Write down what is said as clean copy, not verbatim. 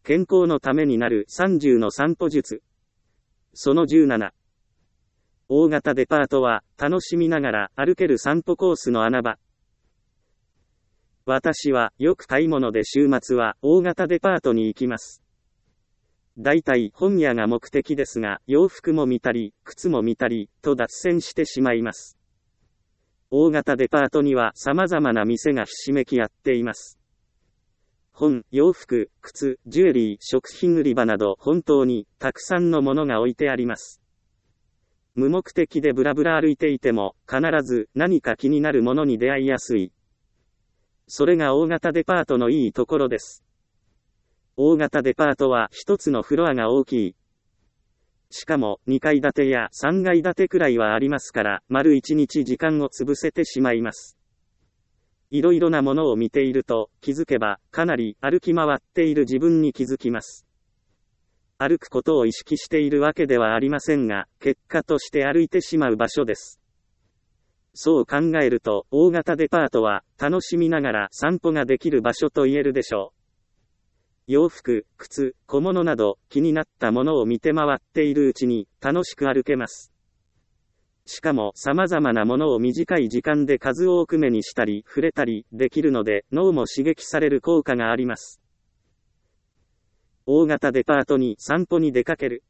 健康のためになる30の散歩術。その17。大型デパートは、楽しみながら歩ける散歩コースの穴場。私は、よく買い物で週末は、大型デパートに行きます。だいたい本屋が目的ですが、洋服も見たり、靴も見たり、と脱線してしまいます。大型デパートには様々な店がひしめき合っています。本、洋服、靴、ジュエリー、食品売り場など本当にたくさんのものが置いてあります。無目的でブラブラ歩いていても必ず何か気になるものに出会いやすい。それが大型デパートのいいところです。大型デパートは一つのフロアが大きい。しかも2階建てや3階建てくらいはありますから、丸1日時間を潰せてしまいます。いろいろなものを見ていると、気づけば、かなり歩き回っている自分に気づきます。歩くことを意識しているわけではありませんが、結果として歩いてしまう場所です。そう考えると、大型デパートは、楽しみながら散歩ができる場所と言えるでしょう。洋服、靴、小物など、気になったものを見て回っているうちに、楽しく歩けます。しかも様々なものを短い時間で数多く目にしたり触れたりできるので脳も刺激される効果があります。大型デパートに散歩に出かける。